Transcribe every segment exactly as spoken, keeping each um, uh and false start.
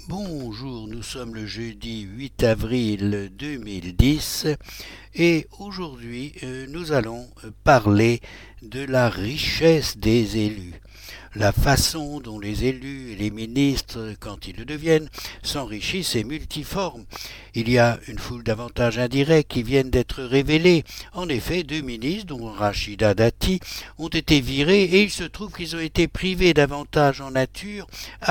Bonjour, nous sommes le jeudi huit avril deux mille dix et aujourd'hui euh, nous allons parler de la richesse des élus. La façon dont les élus et les ministres, quand ils le deviennent, s'enrichissent est multiforme. Il y a une foule d'avantages indirects qui viennent d'être révélés. En effet, deux ministres, dont Rachida Dati, ont été virés et il se trouve qu'ils ont été privés d'avantages en nature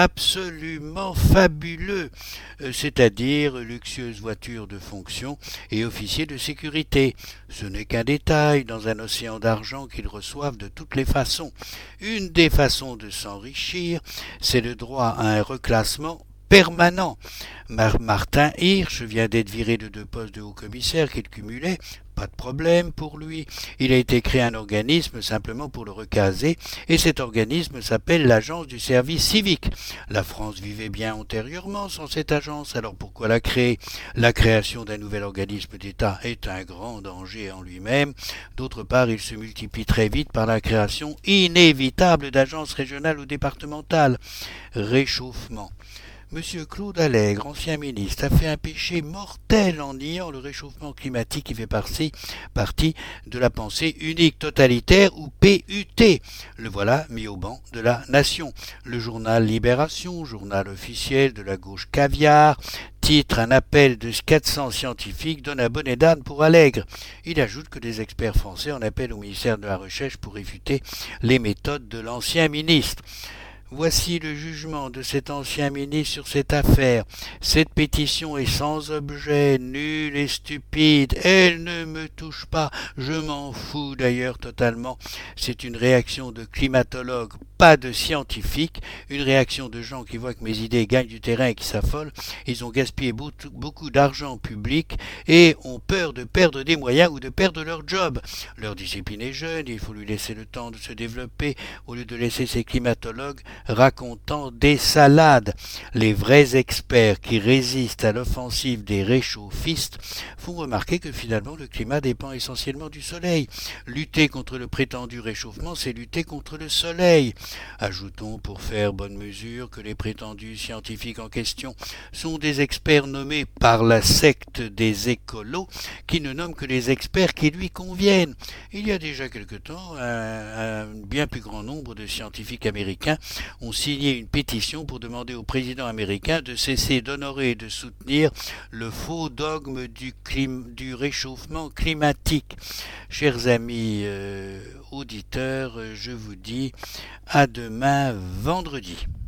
absolument fabuleux, c'est-à-dire luxueuses voitures de fonction et officiers de sécurité. Ce n'est qu'un détail dans un océan d'argent qu'ils reçoivent de toutes les façons. Une des façons de s'enrichir, c'est le droit à un reclassement permanent. Mar- Martin Hirsch vient d'être viré de deux postes de haut-commissaire qu'il cumulait. Pas de problème pour lui. Il a été créé un organisme simplement pour le recaser, et cet organisme s'appelle l'Agence du service civique. La France vivait bien antérieurement sans cette agence, alors pourquoi la créer? La création d'un nouvel organisme d'État est un grand danger en lui-même. D'autre part, il se multiplie très vite par la création inévitable d'agences régionales ou départementales. Réchauffement. Monsieur Claude Allègre, ancien ministre, a fait un péché mortel en niant le réchauffement climatique qui fait partie, partie de la pensée unique totalitaire ou P U T. Le voilà mis au banc de la nation. Le journal Libération, journal officiel de la gauche caviar, titre un appel de quatre cents scientifiques donne un bonnet d'âne pour Allègre. Il ajoute que des experts français en appellent au ministère de la Recherche pour réfuter les méthodes de l'ancien ministre. Voici le jugement de cet ancien ministre sur cette affaire. Cette pétition est sans objet, nulle et stupide. Elle ne me touche pas. Je m'en fous d'ailleurs totalement. C'est une réaction de climatologue, pas de scientifique. Une réaction de gens qui voient que mes idées gagnent du terrain et qui s'affolent. Ils ont gaspillé beaucoup d'argent public et ont peur de perdre des moyens ou de perdre leur job. Leur discipline est jeune, il faut lui laisser le temps de se développer au lieu de laisser ces climatologues racontant des salades. Les vrais experts qui résistent à l'offensive des réchauffistes font remarquer que finalement le climat dépend essentiellement du soleil. Lutter contre le prétendu réchauffement, c'est lutter contre le soleil. Ajoutons pour faire bonne mesure que les prétendus scientifiques en question sont des experts nommés par la secte des écolos qui ne nomment que les experts qui lui conviennent. Il y a déjà quelque temps, un, un bien plus grand nombre de scientifiques américains ont signé une pétition pour demander au président américain de cesser d'honorer et de soutenir le faux dogme du, clim, du réchauffement climatique. Chers amis euh, auditeurs, je vous dis à demain vendredi.